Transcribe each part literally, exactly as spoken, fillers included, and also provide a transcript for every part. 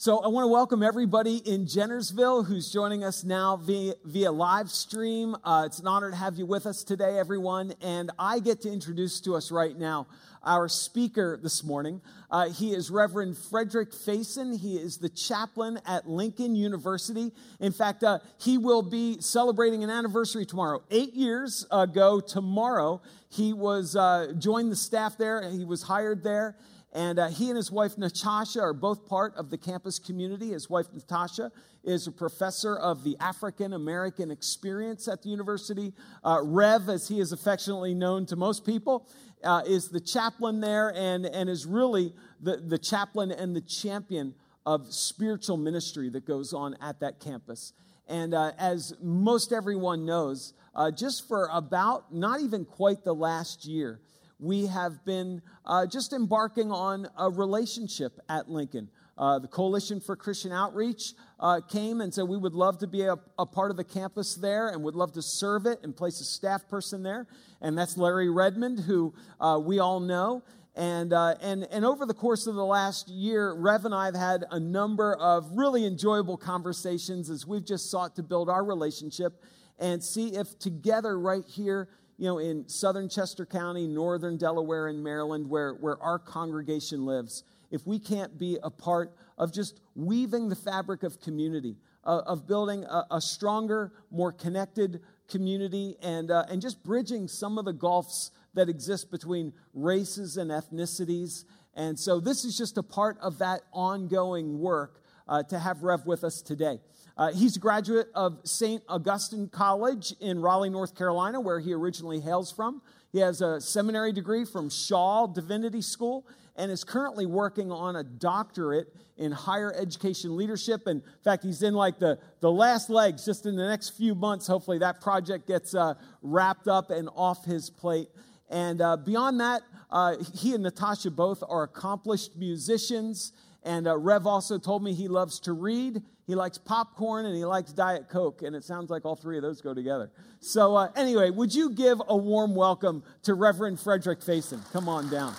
So I want to welcome everybody in Jennersville who's joining us now via, via live stream. Uh, it's an honor to have you with us today, everyone. And I get to introduce to us right now our speaker this morning. Uh, he is Reverend Frederick Faison. He is the chaplain at Lincoln University. In fact, uh, he will be celebrating an anniversary tomorrow. Eight years ago tomorrow, he was uh, joined the staff there. He was hired there. And uh, he and his wife, Natasha, are both part of the campus community. His wife, Natasha, is a professor of the African American experience at the university. Uh, Rev, as he is affectionately known to most people, uh, is the chaplain there and, and is really the, the chaplain and the champion of spiritual ministry that goes on at that campus. And uh, as most everyone knows, uh, just for about not even quite the last year, we have been uh, just embarking on a relationship at Lincoln. Uh, the Coalition for Christian Outreach uh, came and said we would love to be a, a part of the campus there and would love to serve it and place a staff person there. And that's Larry Redmond, who uh, we all know. And, uh, and, and over the course of the last year, Rev and I have had a number of really enjoyable conversations as we've just sought to build our relationship and see if together right here, you know, in southern Chester County, northern Delaware, and Maryland, where, where our congregation lives, if we can't be a part of just weaving the fabric of community, uh, of building a, a stronger, more connected community, and uh, and just bridging some of the gulfs that exist between races and ethnicities. And so this is just a part of that ongoing work uh, to have Rev with us today. Uh, he's a graduate of Saint Augustine College in Raleigh, North Carolina, where he originally hails from. He has a seminary degree from Shaw Divinity School and is currently working on a doctorate in higher education leadership. And in fact, he's in like the, the last legs, just in the next few months. Hopefully that project gets uh, wrapped up and off his plate. And uh, beyond that, uh, he and Natasha both are accomplished musicians. And uh, Rev also told me he loves to read, he likes popcorn, and he likes Diet Coke. And it sounds like all three of those go together. So uh, anyway, would you give a warm welcome to Reverend Frederick Faison? Come on down.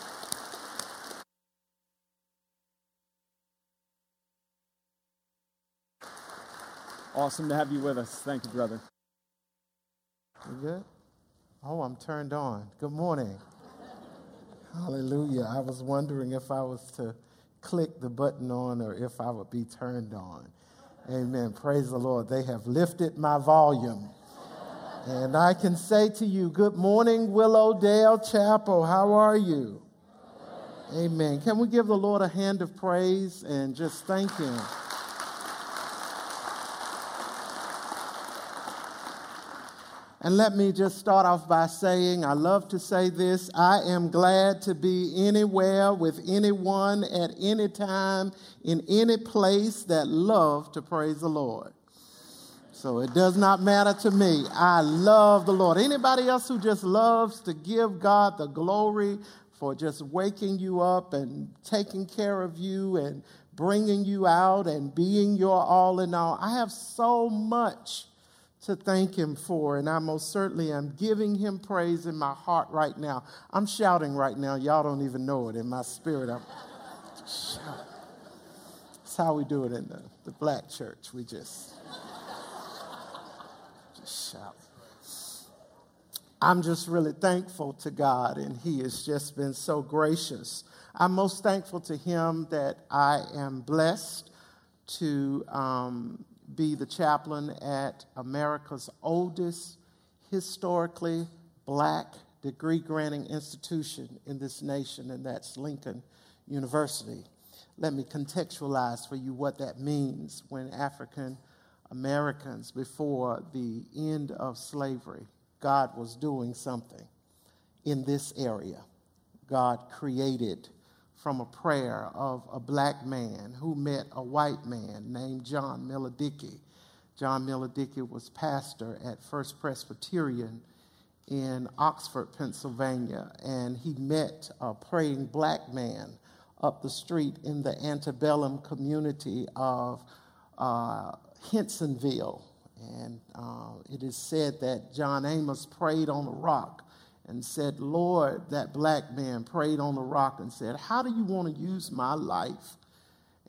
Awesome to have you with us. Thank you, brother. You good? Oh, I'm turned on. Good morning. Hallelujah. I was wondering if I was to click the button on or if I would be turned on. Amen. Praise the Lord. They have lifted my volume. And I can say to you, good morning, Willowdale Chapel. How are you? Amen. Can we give the Lord a hand of praise and just thank Him? And let me just start off by saying, I love to say this, I am glad to be anywhere with anyone at any time in any place that love to praise the Lord. So it does not matter to me. I love the Lord. Anybody else who just loves to give God the glory for just waking you up and taking care of you and bringing you out and being your all in all, I have so much to thank Him for, and I most certainly am giving Him praise in my heart right now. I'm shouting right now. Y'all don't even know it in my spirit. I'm shouting. That's how we do it in the, the black church. We just, just shout. I'm just really thankful to God, and He has just been so gracious. I'm most thankful to Him that I am blessed to um, be the chaplain at America's oldest historically black degree-granting institution in this nation, and that's Lincoln University. Let me contextualize for you what that means when African Americans, before the end of slavery, God was doing something in this area. God created from a prayer of a black man who met a white man named John Miller Dickey. John Miller Dickey was pastor at First Presbyterian in Oxford, Pennsylvania, and he met a praying black man up the street in the antebellum community of uh, Hensonville. And uh, it is said that John Amos prayed on a rock and said, Lord, that black man prayed on the rock and said, how do you want to use my life?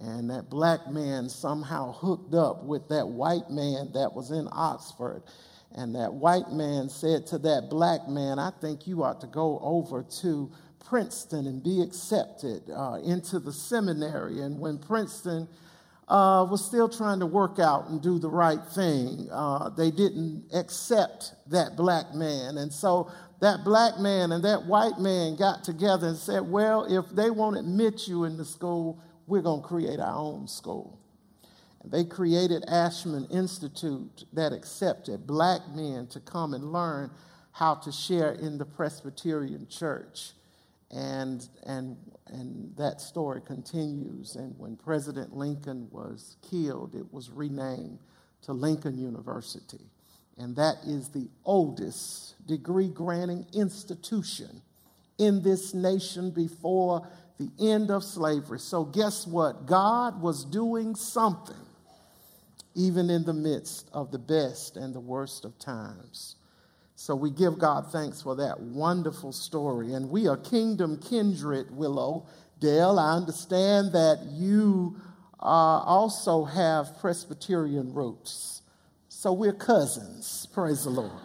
And that black man somehow hooked up with that white man that was in Oxford. And that white man said to that black man, I think you ought to go over to Princeton and be accepted uh, into the seminary. And when Princeton uh, was still trying to work out and do the right thing, uh, they didn't accept that black man. And so that black man and that white man got together and said, well, if they won't admit you in the school, we're going to create our own school. And they created Ashman Institute that accepted black men to come and learn how to share in the Presbyterian Church. And, and, and that story continues. And when President Lincoln was killed, it was renamed to Lincoln University. And that is the oldest degree-granting institution in this nation before the end of slavery. So guess what? God was doing something even in the midst of the best and the worst of times. So we give God thanks for that wonderful story. And we are kingdom kindred, Willow Dale. I understand that you uh, also have Presbyterian roots. So we're cousins. Praise the Lord.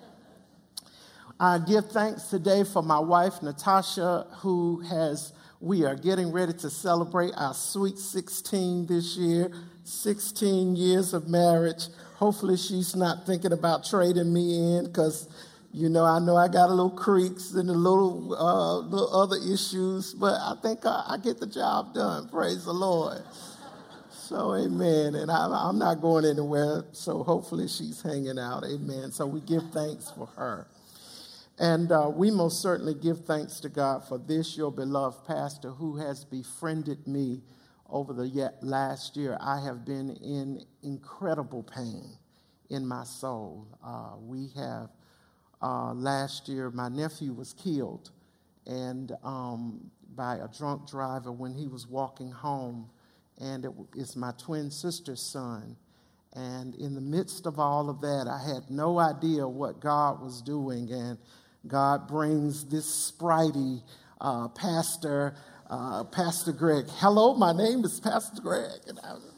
I give thanks today for my wife, Natasha, who has, we are getting ready to celebrate our sweet sixteen this year, sixteen years of marriage. Hopefully she's not thinking about trading me in because, you know, I know I got a little creaks and a little, uh, little other issues, but I think I, I get the job done. Praise the Lord. So, amen. And I, I'm not going anywhere, so hopefully she's hanging out. Amen. So we give thanks for her. And uh, we most certainly give thanks to God for this, your beloved pastor, who has befriended me over the last year. I have been in incredible pain in my soul. Uh, we have, uh, last year, my nephew was killed and um, by a drunk driver when he was walking home. And it, it's my twin sister's son. And in the midst of all of that, I had no idea what God was doing. And God brings this spritey uh, pastor, uh, Pastor Greg. Hello, my name is Pastor Greg. And I was,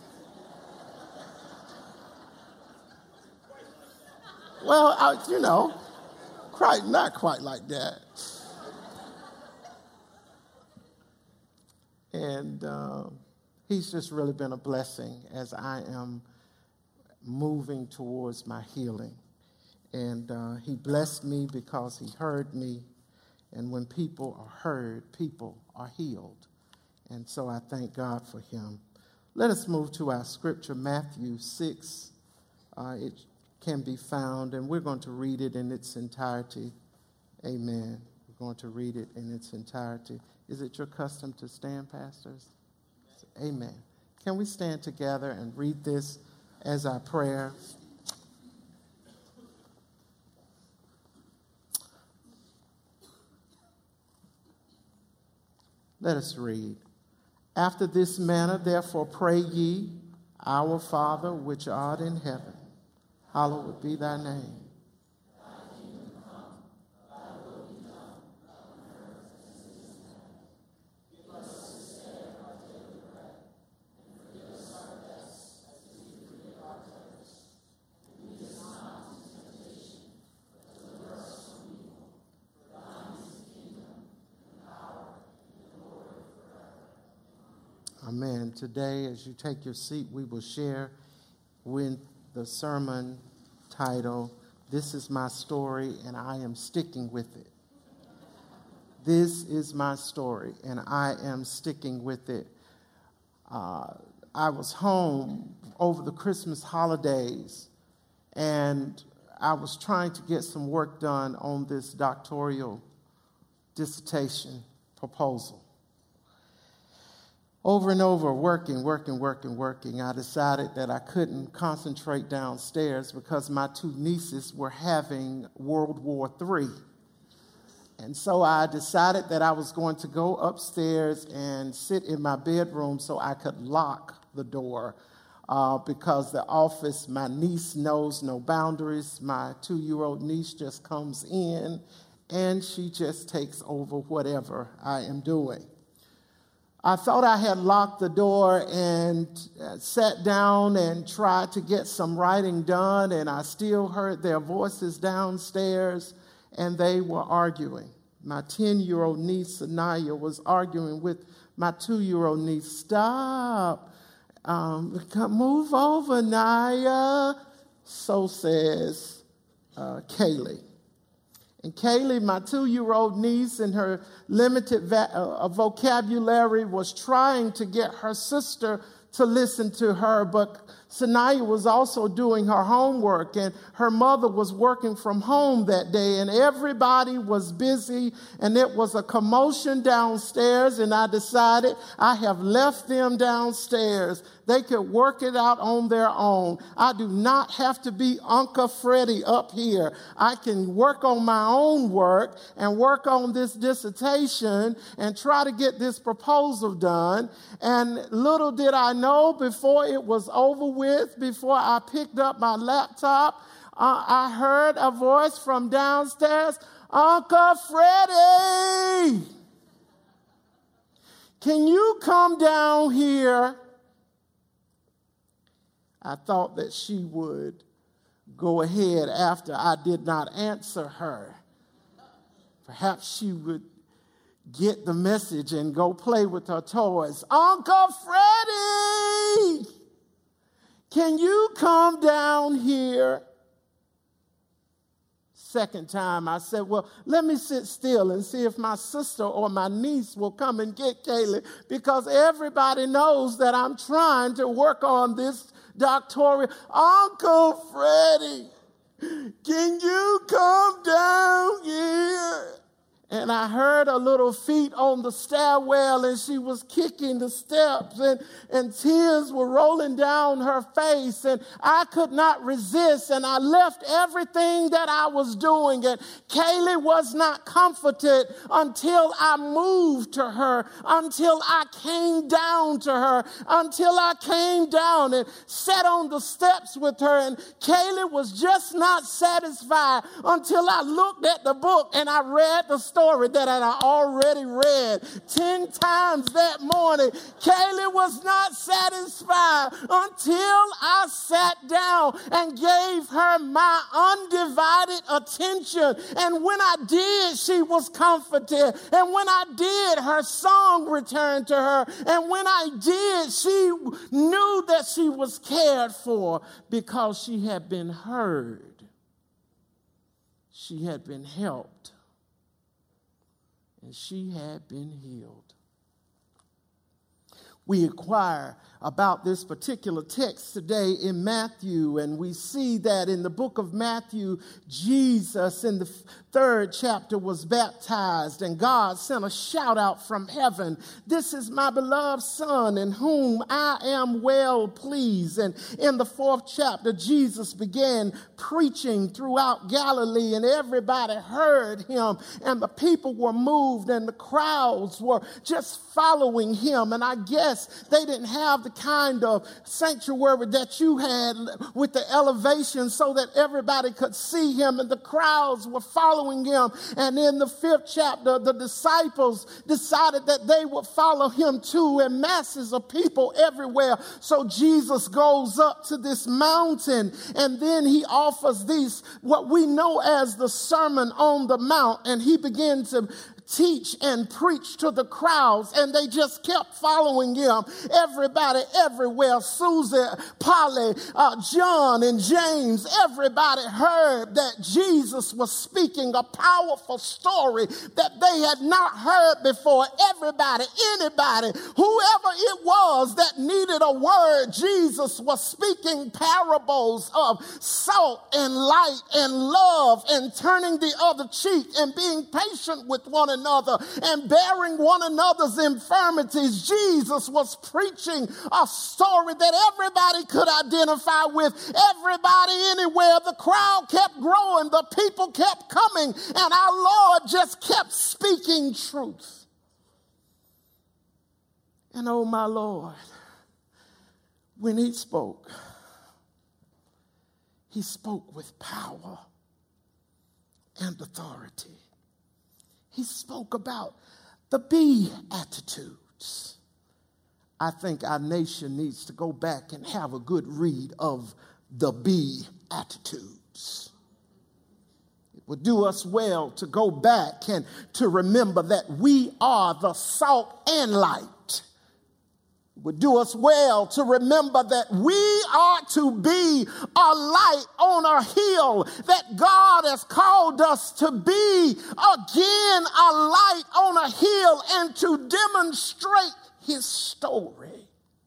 well, I, you know, quite, not quite like that. And uh, he's just really been a blessing as I am moving towards my healing. And uh, he blessed me because he heard me. And when people are heard, people are healed. And so I thank God for him. Let us move to our scripture, Matthew six. Uh, it can be found, and we're going to read it in its entirety. Amen. We're going to read it in its entirety. Is it your custom to stand, pastors? Amen. Can we stand together and read this as our prayer? Let us read. After this manner, therefore, pray ye, Our Father, which art in heaven, hallowed be thy name. Thy kingdom come, thy will be done, on earth as it is in heaven. Give us this day our daily bread, and forgive us our debts as we forgive our debtors. And lead us not into temptation, but deliver us from evil. For thine is the kingdom, and the power, and the glory forever. Amen. Today, as you take your seat, we will share with the sermon title, This is My Story, and I Am Sticking with It. This is my story, and I am sticking with it. Uh, I was home over the Christmas holidays, and I was trying to get some work done on this doctoral dissertation proposal. Over and over, working, working, working, working, I decided that I couldn't concentrate downstairs because my two nieces were having World War Three. And so I decided that I was going to go upstairs and sit in my bedroom so I could lock the door uh, because the office, my niece knows no boundaries. My two-year-old niece just comes in and she just takes over whatever I am doing. I thought I had locked the door and sat down and tried to get some writing done, and I still heard their voices downstairs, and they were arguing. My ten-year-old niece, Anaya, was arguing with my two-year-old niece. Stop. Um, come, move over, Naya. So says uh, Kaylee. And Kaylee, my two-year-old niece, in her limited va- uh, vocabulary, was trying to get her sister to listen to her, but Sanaya was also doing her homework, and her mother was working from home that day, and everybody was busy, and it was a commotion downstairs, and I decided I have left them downstairs. They could work it out on their own. I do not have to be Uncle Freddie up here. I can work on my own work and work on this dissertation and try to get this proposal done. And little did I know, before it was over with, before I picked up my laptop, uh, I heard a voice from downstairs, Uncle Freddie, can you come down here? I thought that she would go ahead after I did not answer her. Perhaps she would get the message and go play with her toys. Uncle Freddie, can you come down here? Second time I said, well, let me sit still and see if my sister or my niece will come and get Kaylee, because everybody knows that I'm trying to work on this doctoral. Uncle Freddie, can you come down here? And I heard her little feet on the stairwell, and she was kicking the steps, and, and tears were rolling down her face, and I could not resist, and I left everything that I was doing, and Kaylee was not comforted until I moved to her, until I came down to her, until I came down and sat on the steps with her, and Kaylee was just not satisfied until I looked at the book and I read the story that I already read ten times that morning. Kaylee was not satisfied until I sat down and gave her my undivided attention. And when I did, she was comforted. And when I did, her song returned to her. And when I did, she knew that she was cared for because she had been heard. She had been helped. And she had been healed. We inquire about this particular text today in Matthew, and we see that in the book of Matthew, Jesus in the third chapter was baptized, and God sent a shout out from heaven. This is my beloved Son in whom I am well pleased. And in the fourth chapter, Jesus began preaching throughout Galilee, and everybody heard him, and the people were moved, and the crowds were just following him. And I guess they didn't have the kind of sanctuary that you had with the elevation so that everybody could see him, and the crowds were following him. And in the fifth chapter, the disciples decided that they would follow him too, and masses of people everywhere. So Jesus goes up to this mountain, and then he offers these, what we know as the Sermon on the Mount, and he began to teach and preach to the crowds, and they just kept following him. Everybody everywhere, Susie, Polly, uh, John, and James, everybody heard that Jesus was speaking a powerful story that they had not heard before. Everybody, anybody, whoever it was that needed a word, Jesus was speaking parables of salt and light and love and turning the other cheek and being patient with one another. Another and bearing one another's infirmities. Jesus was preaching a story that everybody could identify with. Everybody anywhere. The crowd kept growing. The people kept coming. And our Lord just kept speaking truth. And oh my Lord, when he spoke, he spoke with power and authority. He spoke about the Beatitudes. I think our nation needs to go back and have a good read of the Beatitudes. It would do us well to go back and to remember that we are the salt and light. It would do us well to remember that we are to be a light on a hill, that God has called us to be again a light on a hill and to demonstrate his story.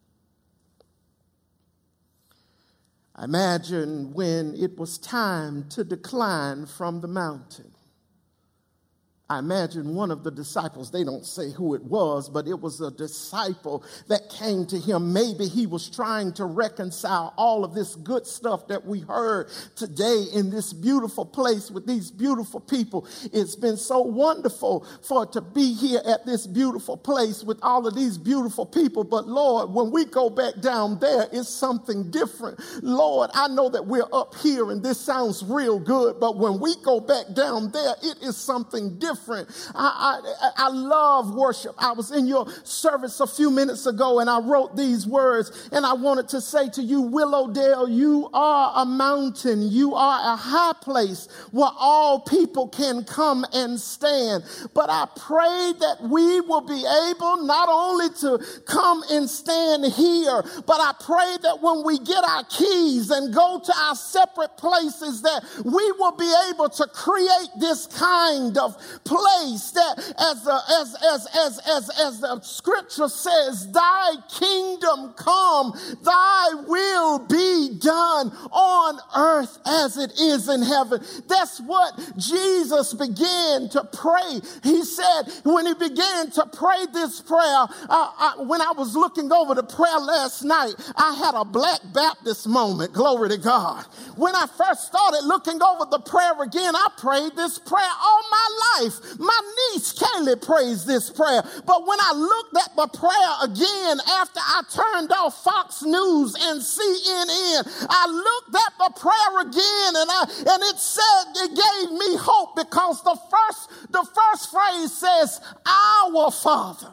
I imagine when it was time to decline from the mountain. I imagine one of the disciples, they don't say who it was, but it was a disciple that came to him. Maybe he was trying to reconcile all of this good stuff that we heard today in this beautiful place with these beautiful people. It's been so wonderful for to be here at this beautiful place with all of these beautiful people. But Lord, when we go back down there, it's something different. Lord, I know that we're up here and this sounds real good, but when we go back down there, it is something different. I, I, I love worship. I was in your service a few minutes ago and I wrote these words and I wanted to say to you, Willowdale, you are a mountain. You are a high place where all people can come and stand. But I pray that we will be able not only to come and stand here, but I pray that when we get our keys and go to our separate places, that we will be able to create this kind of place that as the, as, as, as, as, as the scripture says, thy kingdom come, thy will be done on earth as it is in heaven. That's what Jesus began to pray. He said when he began to pray this prayer, uh, I, when I was looking over the prayer last night, I had a Black Baptist moment, glory to God. When I first started looking over the prayer again, I prayed this prayer all my life. My niece Kaylee prays this prayer. But when I looked at the prayer again after I turned off Fox News and C N N, I looked at the prayer again and I and it said, it gave me hope because the first the first phrase says, our Father.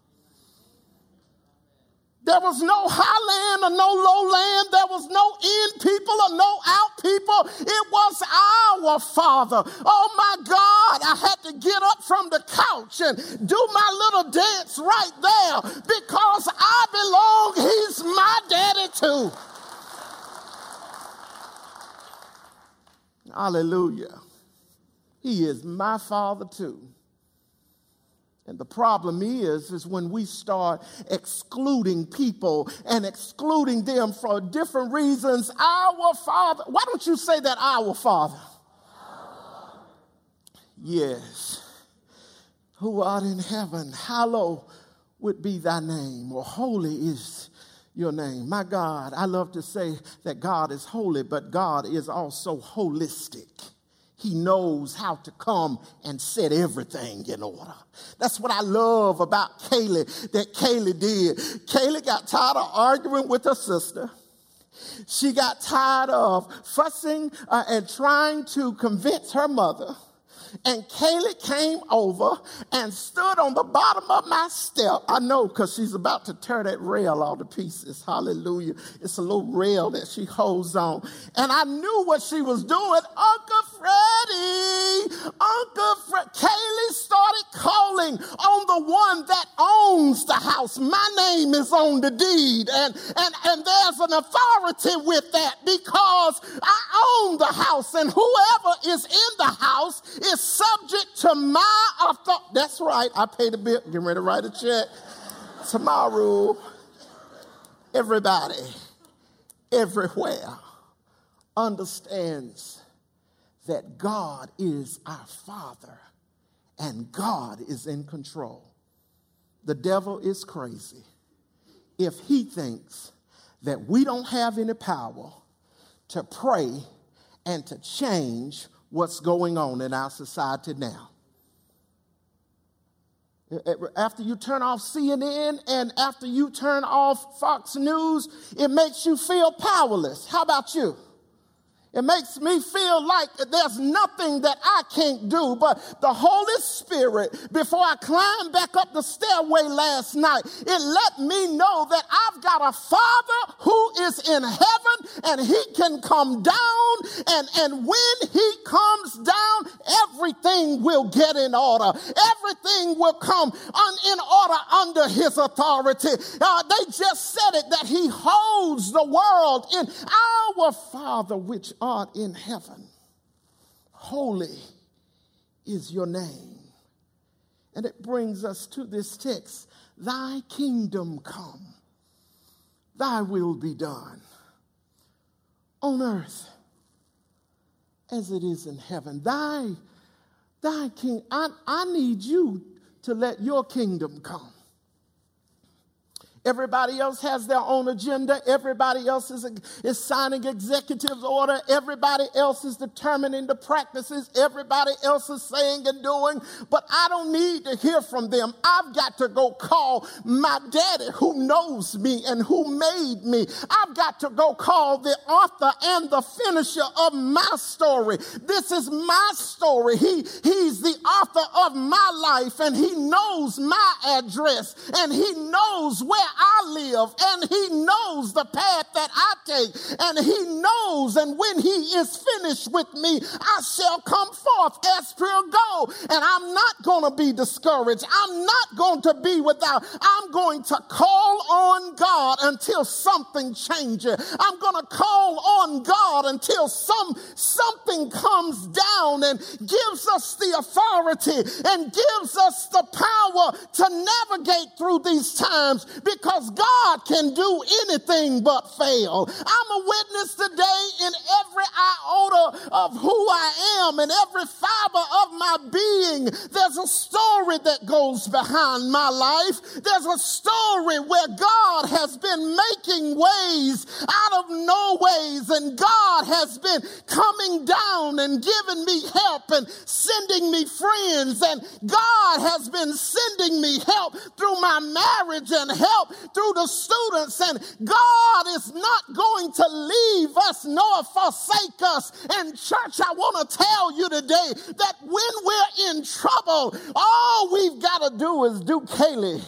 There was no high land or no low land. There was no in people or no out people. It was our Father. Oh my God, I had to get up from the couch and do my little dance right there because I belong. He's my daddy too. Hallelujah. He is my Father too. And the problem is, is when we start excluding people and excluding them for different reasons. Our Father. Why don't you say that, our Father? Our. Yes. Who art in heaven, hallowed would be thy name, or holy is your name. My God, I love to say that God is holy, but God is also holistic. He knows how to come and set everything in order. That's what I love about Kaylee, that Kaylee did. Kaylee got tired of arguing with her sister. She got tired of fussing uh, and trying to convince her mother. And Kaylee came over and stood on the bottom of my step. I know, because she's about to tear that rail all to pieces. Hallelujah. It's a little rail that she holds on. And I knew what she was doing. Uncle Freddie, Uncle Fred. Kaylee started calling on the one that owns the house. My name is on the deed. And, and, and there's an authority with that because I own the house. And whoever is in the house is subject to my authority. That's right. I paid a bill. Getting ready to write a check. Tomorrow, everybody, everywhere understands that God is our Father and God is in control. The devil is crazy if he thinks that we don't have any power to pray and to change what's going on in our society now. After you turn off C N N and after you turn off Fox News, it makes you feel powerless. How about you? It makes me feel like there's nothing that I can't do. But the Holy Spirit, before I climbed back up the stairway last night, it let me know that I've got a Father who is in heaven, and he can come down. And, and when he comes down, everything will get in order. Everything will come un, in order under his authority. Uh, they just said it, that he holds the world in our Father which art in heaven. Holy is your name. And it brings us to this text. Thy kingdom come. Thy will be done on earth as it is in heaven. Thy, thy king. I, I need you to let your kingdom come. Everybody else has their own agenda. Everybody else is, is signing executive order. Everybody else is determining the practices. Everybody else is saying and doing. But I don't need to hear from them. I've got to go call my daddy who knows me and who made me. I've got to go call the author and the finisher of my story. This is my story. He, he's the author of my life, and he knows my address, and he knows where I live, and he knows the path that I take, and he knows, and when he is finished with me, I shall come forth as pure gold. And I'm not going to be discouraged. I'm not going to be without. I'm going to call on God until something changes. I'm going to call on God until some something comes down and gives us the authority and gives us the power to navigate through these times, because God can do anything but fail. I'm a witness today in every iota of who I am and every fiber of my being. There's a story that goes behind my life. There's a story where God has been making ways out of no ways, and God has been coming down and giving me help and sending me friends, and God has been sending me help through my marriage and help through the students, and God is not going to leave us nor forsake us. And church, I want to tell you today that when we're in trouble, all we've got to do is do Kaylee.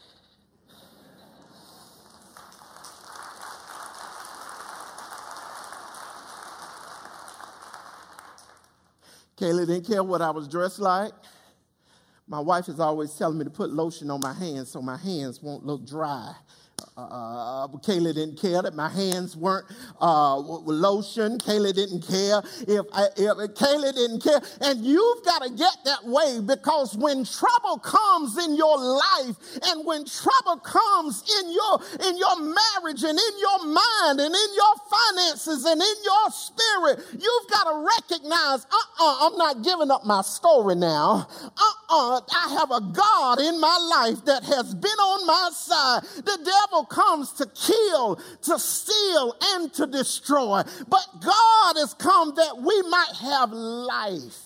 Kaylee didn't care what I was dressed like. My wife is always telling me to put lotion on my hands so my hands won't look dry. Uh, Kayla didn't care that my hands weren't uh, lotion. Kayla didn't care if, I, if Kayla didn't care. And you've got to get that way, because when trouble comes in your life, and when trouble comes in your in your marriage and in your mind and in your finances and in your spirit, you've got to recognize, uh-uh, I'm not giving up my story now. Uh-uh, I have a God in my life that has been on my side. The devil comes to kill, to steal, and to destroy. But God has come that we might have life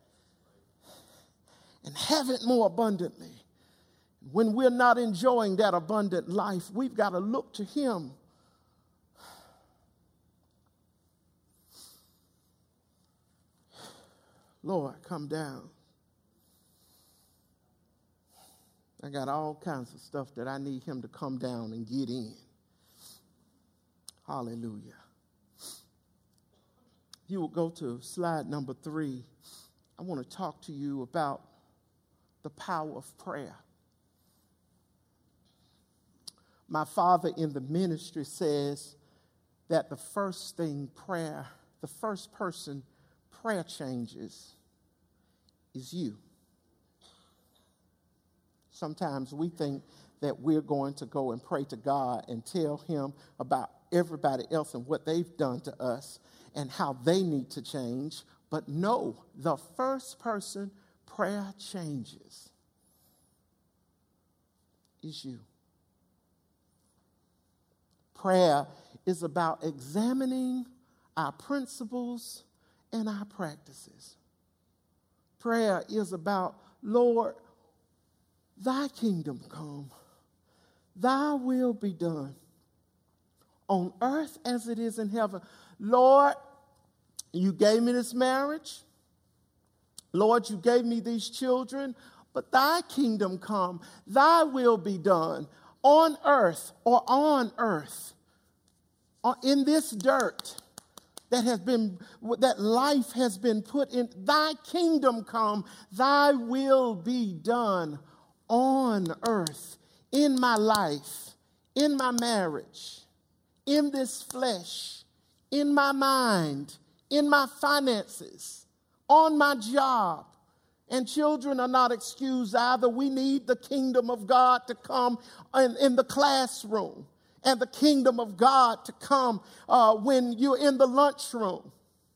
and have it more abundantly. When we're not enjoying that abundant life, we've got to look to him. Lord, come down. I got all kinds of stuff that I need him to come down and get in. Hallelujah. You will go to slide number three. I want to talk to you about the power of prayer. My father in the ministry says that the first thing prayer, the first person prayer changes is you. Sometimes we think that we're going to go and pray to God and tell him about everybody else and what they've done to us and how they need to change. But no, the first person prayer changes is you. Prayer is about examining our principles and our practices. Prayer is about, Lord, thy kingdom come, thy will be done on earth as it is in heaven. Lord, You gave me this marriage. Lord, you gave me these children, but thy kingdom come, thy will be done on earth or on earth, or in this dirt that has been, that life has been put in. Thy kingdom come, thy will be done on earth, in my life, in my marriage, in this flesh, in my mind, in my finances, on my job. And children are not excused either. We need the kingdom of God to come in, in the classroom, and the kingdom of God to come uh, when you're in the lunchroom.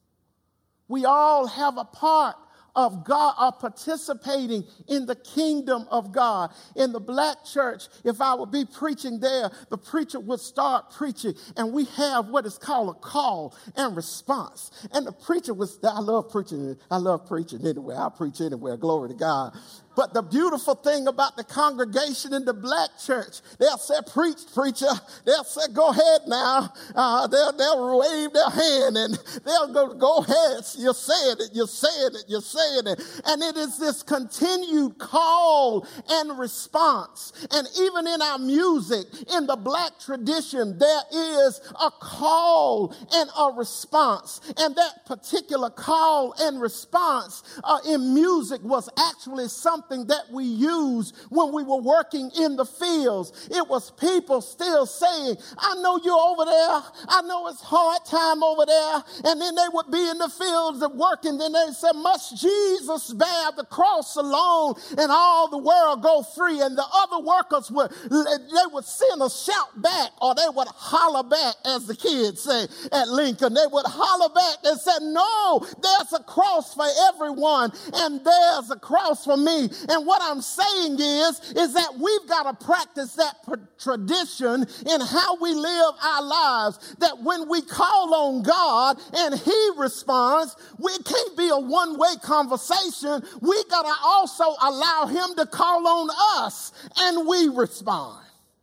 We all have a part of God, are participating in the kingdom of God. In the black church, if I would be preaching there, the preacher would start preaching, and we have what is called a call and response. And the preacher was, I love preaching, I love preaching anyway. I preach anywhere, glory to God. But the beautiful thing about the congregation in the black church, they'll say, preach, preacher. They'll say, go ahead now. Uh, they'll, they'll wave their hand and they'll go, go ahead. You're saying it, you're saying it, you're saying it. And it is this continued call and response. And even in our music, in the black tradition, there is a call and a response. And that particular call and response uh, in music was actually something that we used when we were working in the fields. It was people still saying, I know you're over there. I know it's hard time over there. And then they would be in the fields of working. Then they said, must Jesus bear the cross alone and all the world go free? And the other workers would, they would send a shout back, or they would holler back, as the kids say at Lincoln. They would holler back and say, no, there's a cross for everyone, and there's a cross for me. And what I'm saying is, is that we've got to practice that tradition in how we live our lives, that when we call on God and he responds, we can't be a one-way conversation. We got to also allow him to call on us and we respond.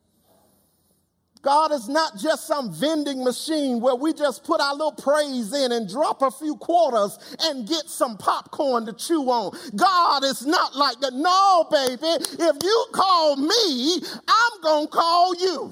God is not just some vending machine where we just put our little praise in and drop a few quarters and get some popcorn to chew on. God is not like that. No, baby, if you call me, I'm going to call you.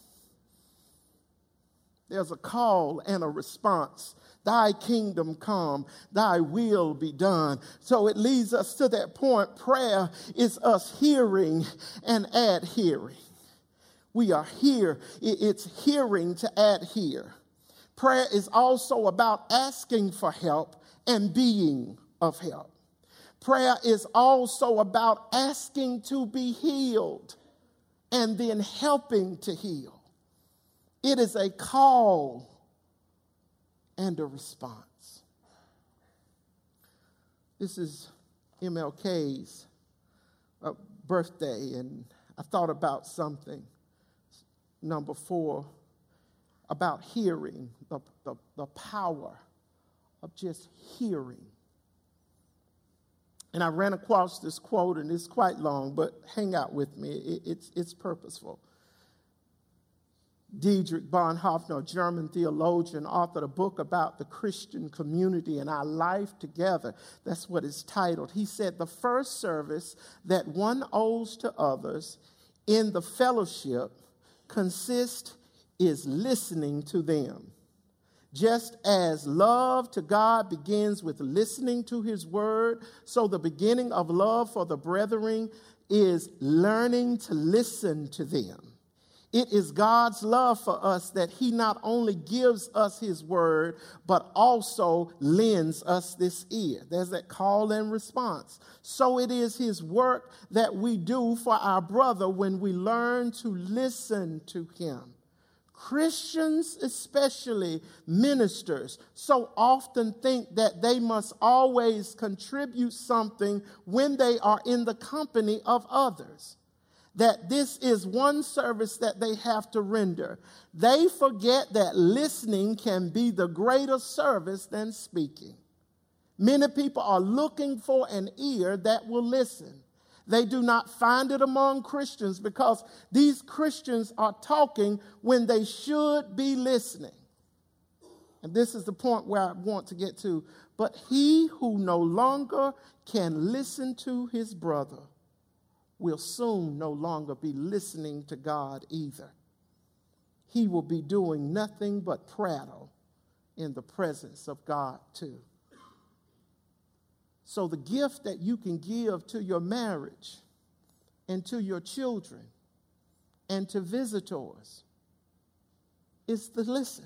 There's a call and a response. Thy kingdom come, thy will be done. So it leads us to that point. Prayer is us hearing and adhering. We are here. It's hearing to adhere. Prayer is also about asking for help and being of help. Prayer is also about asking to be healed and then helping to heal. It is a call and a response. This is M L K's uh, birthday, and I thought about something. Number four, about hearing, the, the, the power of just hearing. And I ran across this quote, and it's quite long, but hang out with me. It, it's, it's purposeful. Dietrich Bonhoeffer, a German theologian, authored a book about the Christian community and our life together. That's what it's titled. He said, the first service that one owes to others in the fellowship consist is listening to them. Just as love to God begins with listening to his word, so the beginning of love for the brethren is learning to listen to them. It is God's love for us that he not only gives us his word, but also lends us this ear. There's that call and response. So it is his work that we do for our brother when we learn to listen to him. Christians, especially ministers, so often think that they must always contribute something when they are in the company of others, that this is one service that they have to render. They forget that listening can be the greater service than speaking. Many people are looking for an ear that will listen. They do not find it among Christians because these Christians are talking when they should be listening. And this is the point where I want to get to. But he who no longer can listen to his brother will soon no longer be listening to God either. He will be doing nothing but prattle in the presence of God too. So the gift that you can give to your marriage and to your children and to visitors is to listen.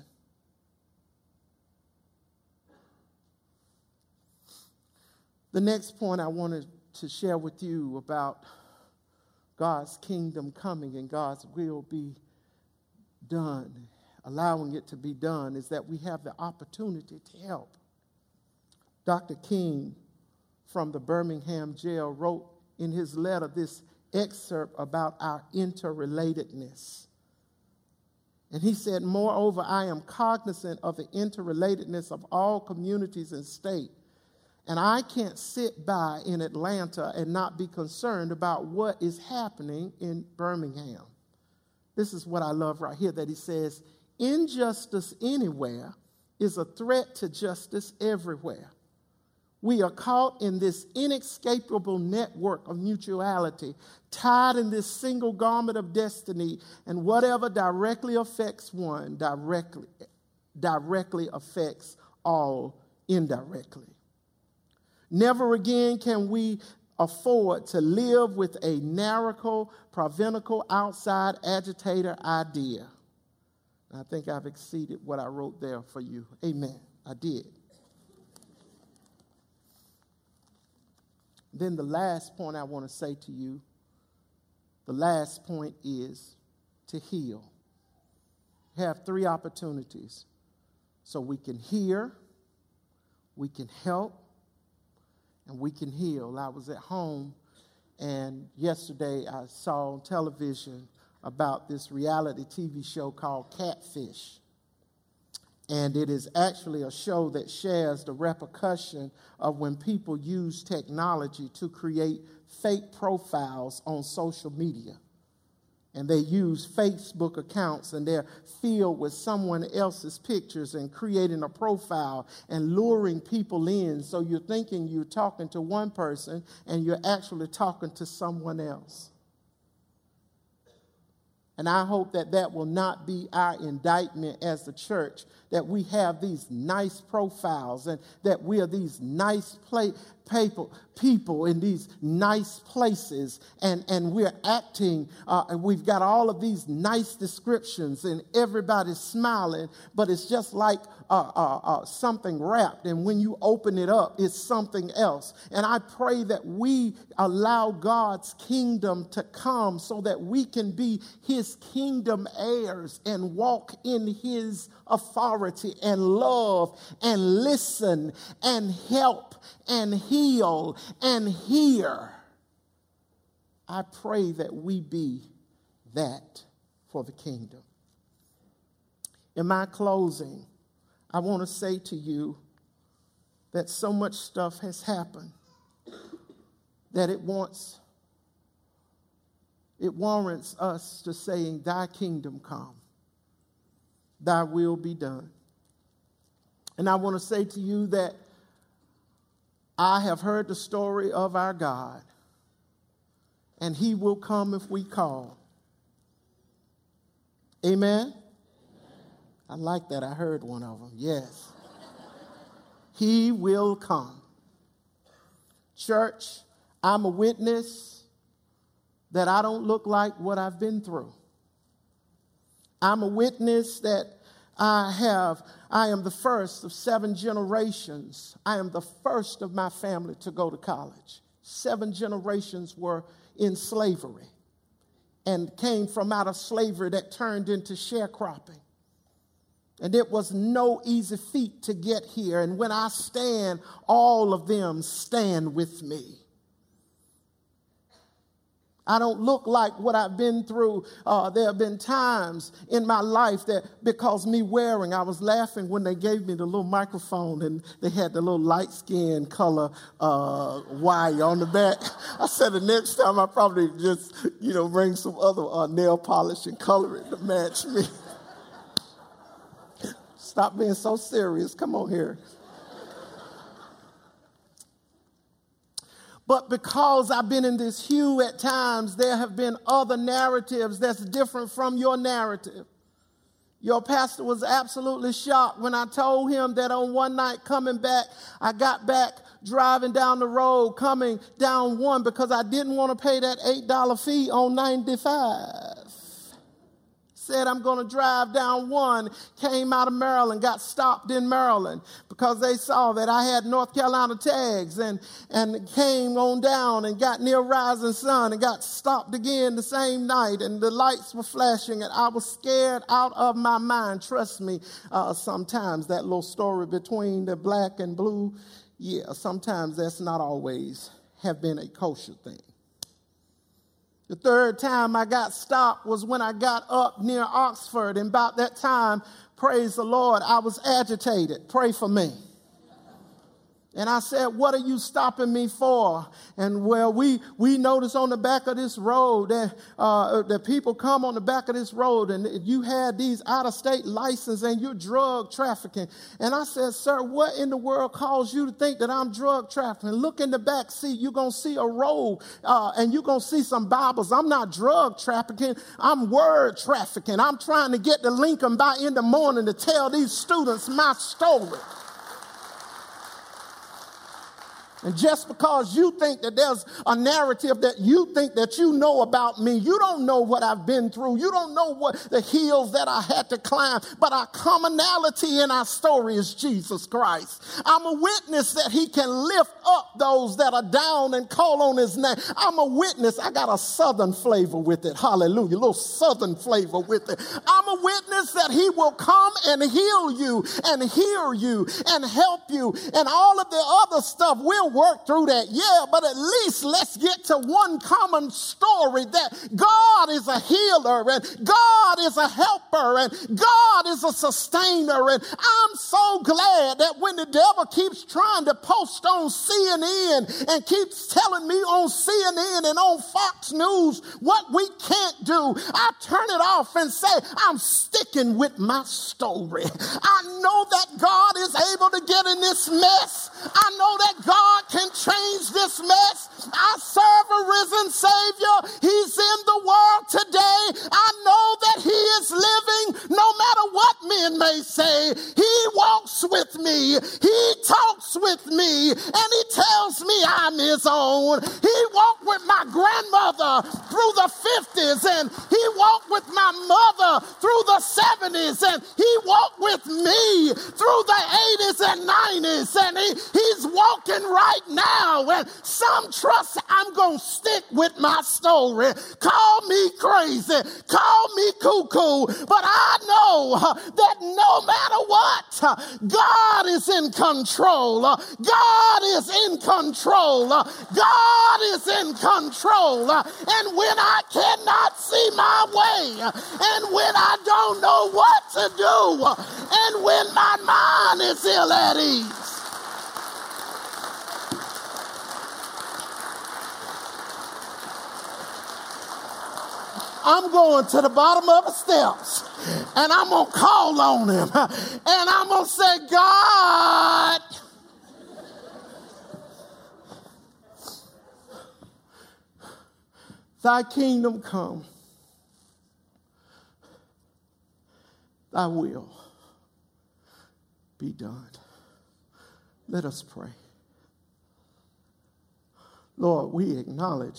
The next point I wanted to share with you about God's kingdom coming and God's will be done, allowing it to be done, is that we have the opportunity to help. Doctor King from the Birmingham jail wrote in his letter this excerpt about our interrelatedness. And he said, moreover, I am cognizant of the interrelatedness of all communities and states. And I can't sit by in Atlanta and not be concerned about what is happening in Birmingham. This is what I love right here, that he says, injustice anywhere is a threat to justice everywhere. We are caught in this inescapable network of mutuality, tied in this single garment of destiny, and whatever directly affects one directly, directly affects all indirectly. Never again can we afford to live with a narrow, provincial, outside agitator idea. I think I've exceeded what I wrote there for you. Amen. I did. Then the last point I want to say to you, the last point is to heal. We have three opportunities. So we can hear, we can help, and we can heal. I was at home, and yesterday I saw on television about this reality T V show called Catfish. And it is actually a show that shares the repercussion of when people use technology to create fake profiles on social media. And they use Facebook accounts, and they're filled with someone else's pictures and creating a profile and luring people in. So you're thinking you're talking to one person and you're actually talking to someone else. And I hope that that will not be our indictment as the church, that we have these nice profiles and that we are these nice play, people, people in these nice places, and, and we're acting, uh, and we've got all of these nice descriptions and everybody's smiling, but it's just like uh, uh, uh, something wrapped, and when you open it up, it's something else. And I pray that we allow God's kingdom to come so that we can be his kingdom heirs and walk in his authority and love and listen and help and heal and hear. I pray that we be that for the kingdom. In my closing, I want to say to you that so much stuff has happened that it wants, it warrants us to saying, thy kingdom come, thy will be done. And I want to say to you that I have heard the story of our God, and he will come if we call. Amen? I like that. I heard one of them. Yes. He will come. Church, I'm a witness that I don't look like what I've been through. I'm a witness that I have, I am the first of seven generations. I am the first of my family to go to college. Seven generations were in slavery and came from out of slavery that turned into sharecropping. And it was no easy feat to get here. And when I stand, all of them stand with me. I don't look like what I've been through. Uh, there have been times in my life that because me wearing, I was laughing when they gave me the little microphone and they had the little light skin color uh, wire on the back. I said the next time I probably just, you know, bring some other uh, nail polish and color it to match me. Stop being so serious. Come on here. But because I've been in this hue at times, there have been other narratives that's different from your narrative. Your pastor was absolutely shocked when I told him that on one night coming back, I got back driving down the road, coming down one because I didn't want to pay that eight dollar fee on ninety-five. Said I'm going to drive down one, came out of Maryland, got stopped in Maryland because they saw that I had North Carolina tags, and, and came on down and got near Rising Sun and got stopped again the same night, and the lights were flashing and I was scared out of my mind. Trust me, uh, sometimes that little story between the black and blue, yeah, sometimes that's not always have been a kosher thing. The third time I got stopped was when I got up near Oxford, and about that time, praise the Lord, I was agitated. Pray for me. And I said, what are you stopping me for? And well, we we noticed on the back of this road that, uh, that people come on the back of this road and you had these out-of-state license and you're drug trafficking. And I said, sir, what in the world caused you to think that I'm drug trafficking? Look in the back seat. You're going to see a roll uh, and you're going to see some Bibles. I'm not drug trafficking. I'm word trafficking. I'm trying to get to Lincoln by in the morning to tell these students my story. And just because you think that there's a narrative that you think that you know about me, you don't know what I've been through. You don't know what the hills that I had to climb. But our commonality in our story is Jesus Christ. I'm a witness that he can lift up those that are down and call on his name. I'm a witness. I got a southern flavor with it. Hallelujah. A little southern flavor with it. I'm a witness that he will come and heal you and hear you and help you. And all of the other stuff we'll work through that, yeah, but at least let's get to one common story that God is a healer and God is a helper and God is a sustainer. And I'm so glad that when the devil keeps trying to post on C N N and keeps telling me on C N N and on Fox News what we can't do, I turn it off and say, I'm sticking with my story. I know that God is able to get in this mess. I know that God can change this mess. I serve a risen Savior. He's in the world today. I know that he is living no matter what men may say. He walks with me. He talks with me. And he tells me I'm his own. He walked with my grandmother through the fifties, and he walked with my mother through the seventies, and he walked with me through the eighties and nineties, and he, he's walking right now. And some trust I'm going to stick with my story. Call me crazy, call me cuckoo, but I know uh, that no matter what, uh, God is in control. Uh, God is in control. Uh, God is in control. Uh, and when I cannot see my way, uh, and when I don't know what to do, uh, and when my mind is ill at ease, I'm going to the bottom of the steps and I'm going to call on him and I'm going to say, God, thy kingdom come, thy will be done. Let us pray. Lord, we acknowledge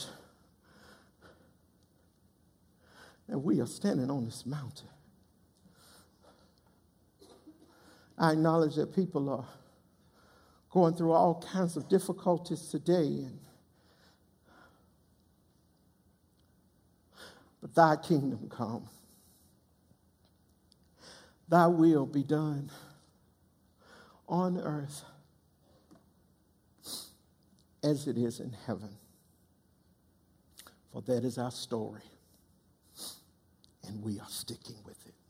that we are standing on this mountain. I acknowledge that people are going through all kinds of difficulties today, and but thy kingdom come, thy will be done on earth as it is in heaven. For that is our story, and we are sticking with it.